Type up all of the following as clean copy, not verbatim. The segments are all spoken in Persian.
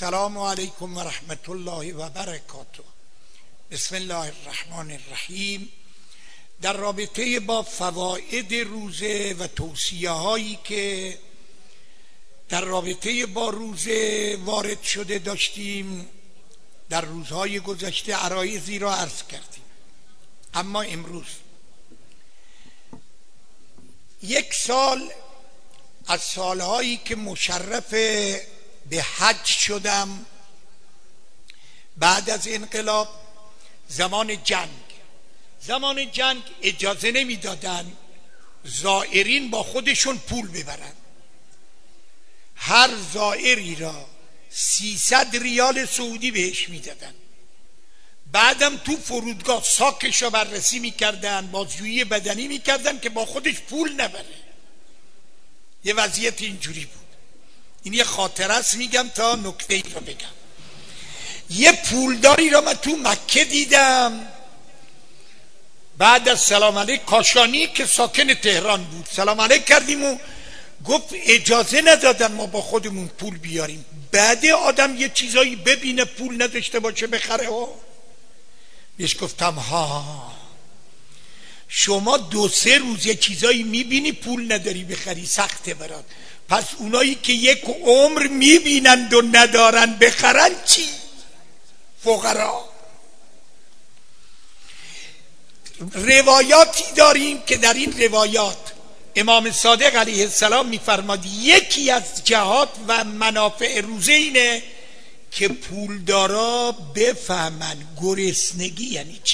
السلام علیکم و رحمت الله و برکاته. بسم الله الرحمن الرحیم. در رابطه با فواید روزه و توصیه هایی که در رابطه با روزه وارد شده داشتیم در روزهای گذشته عرایضی را عرض کردیم. اما امروز یک سال از سالهایی که مشرف به حج شدم بعد از انقلاب، زمان جنگ اجازه نمیدادن زائرین با خودشون پول ببرن. هر زائری را 300 ریال سعودی بهش میدادن. بعدم تو فرودگاه ساکش را بررسی میکردن، بازجویی بدنی میکردن که با خودش پول نبره. یه وضعیت اینجوری بود. این یه خاطره است میگم تا نکته ای را بگم. یه پولداری را من تو مکه دیدم. بعد از سلام علیک کاشانی که ساکن تهران بود سلام علیک کردیم و گفت اجازه ندادن ما با خودمون پول بیاریم. بعد آدم یه چیزایی ببینه پول نداشته باشه بخره ها. بهش گفتم ها شما 2-3 روز یه چیزایی میبینی پول نداری بخری، سخته برات. پس اونایی که یک عمر میبینند و ندارن بخرن چی؟ فقرا. روایاتی داریم که در این روایات امام صادق علیه السلام میفرماد یکی از جهات و منافع روزه اینه که پولدارا بفهمن گرسنگی یعنی چی.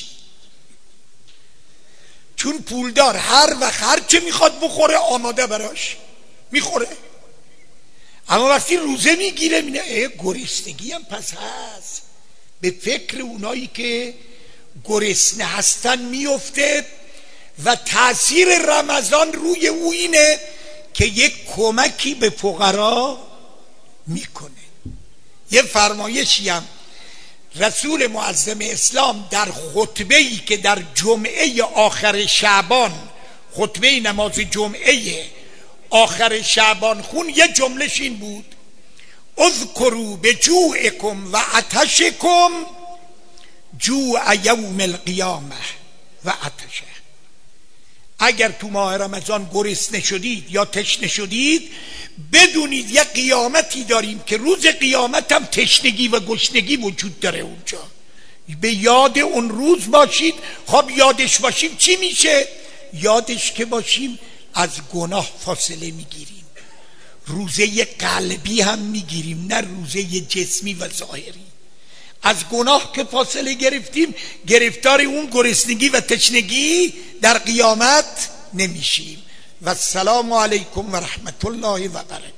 چون پولدار هر وقت هر چه میخواد بخوره آماده براش میخوره، اما وقتی روزه میگیره میگه گرسنگی هم پس هست. به فکر اونایی که گرسنه هستن میفته و تأثیر رمضان روی او اینه که یک کمکی به فقرا میکنه. یه فرمایشی هم رسول معظم اسلام در خطبه‌ای که در جمعه آخر شعبان، خطبه نماز جمعه آخر شعبان خون، یه جملهش این بود: اذکروا بجوعکم و عطشکم جوع یوم القیامه و عطشه. اگر تو ماه رمضان گرسنه شدید یا تشنه شدید بدونید یه قیامتی داریم که روز قیامت هم تشنگی و گشنگی وجود داره اونجا. به یاد اون روز باشید. خب یادش باشیم چی میشه؟ یادش که باشیم از گناه فاصله میگیریم، روزه قلبی هم میگیریم نه روزه جسمی و ظاهری. از گناه که فاصله گرفتیم گرفتار اون گرسنگی و تشنگی در قیامت نمیشیم. و السلام علیکم و رحمت الله و برکاته.